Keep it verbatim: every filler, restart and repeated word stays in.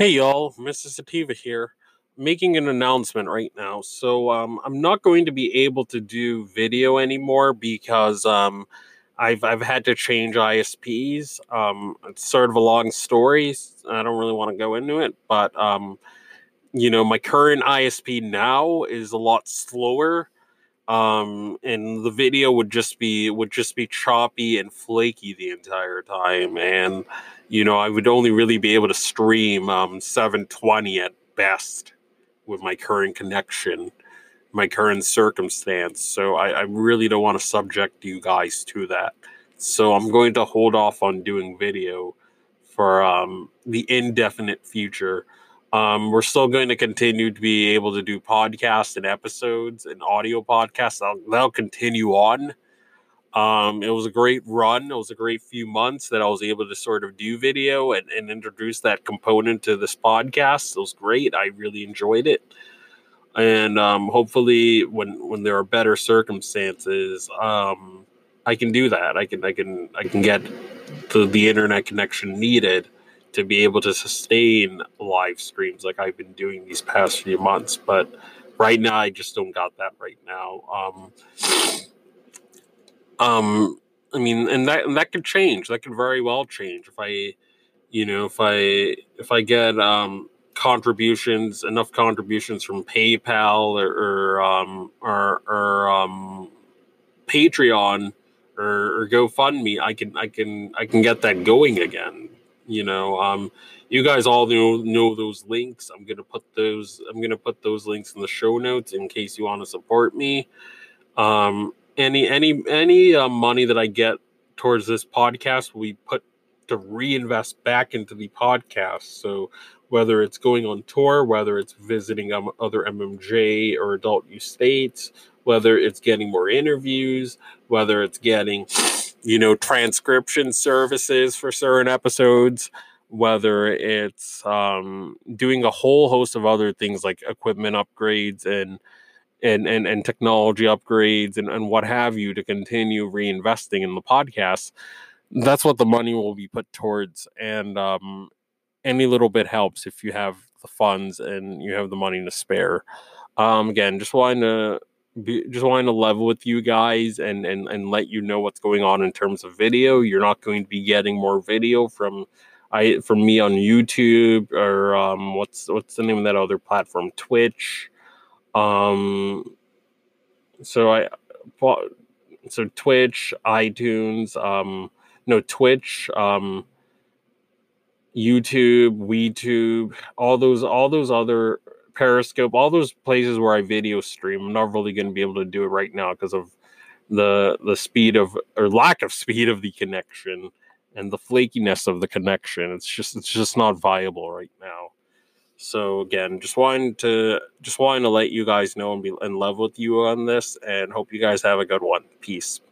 Hey y'all, Mister Sativa here, making an announcement right now. So um, I'm not going to be able to do video anymore because um, I've I've had to change I S Ps. Um, it's sort of a long story. I don't really want to go into it, but um, you know, my current I S P now is a lot slower. Um, and the video would just be would just be choppy and flaky the entire time, and you know I would only really be able to stream um, seven twenty at best with my current connection, my current circumstance. So I, I really don't want to subject you guys to that. So I'm going to hold off on doing video for um, the indefinite future. Um, we're still going to continue to be able to do podcasts and episodes and audio podcasts. That'll, that'll continue on. Um, it was a great run. It was a great few months that I was able to sort of do video and, and introduce that component to this podcast. It was great. I really enjoyed it. And um, hopefully, when when there are better circumstances, um, I can do that. I can I can I can get the, the internet connection needed to be able to sustain live streams like I've been doing these past few months. But right now, I just don't got that right now. Um, um, I mean, and that and that could change. That could very well change if I, you know, if I if I get um, contributions, enough contributions from PayPal or or um, or, or um, Patreon or, or GoFundMe, I can I can I can get that going again. You know, um, you guys all know know those links. I'm gonna put those. I'm gonna put those links in the show notes in case you want to support me. Um, any any any uh, money that I get towards this podcast will be put to reinvest back into the podcast. So whether it's going on tour, whether it's visiting um, other M M J or adult use states, whether it's getting more interviews, whether it's getting, you know, transcription services for certain episodes, whether it's um, doing a whole host of other things like equipment upgrades and and and, and technology upgrades and, and what have you to continue reinvesting in the podcast. That's what the money will be put towards. And um, any little bit helps if you have the funds and you have the money to spare. Um, again, just wanting to be, just wanting to level with you guys and, and and let you know what's going on in terms of video. You're not going to be getting more video from I from me on YouTube or um, what's what's the name of that other platform, Twitch. Um, so I so Twitch, iTunes, um, no Twitch, um, YouTube, WeTube, all those, all those other Periscope, all those places where I video stream. I'm not really going to be able to do it right now because of the the speed of or lack of speed of the connection and the flakiness of the connection. It's just it's just not viable right now. So again, just wanting to just wanting to let you guys know and be and love with you on this, and hope you guys have a good one. Peace.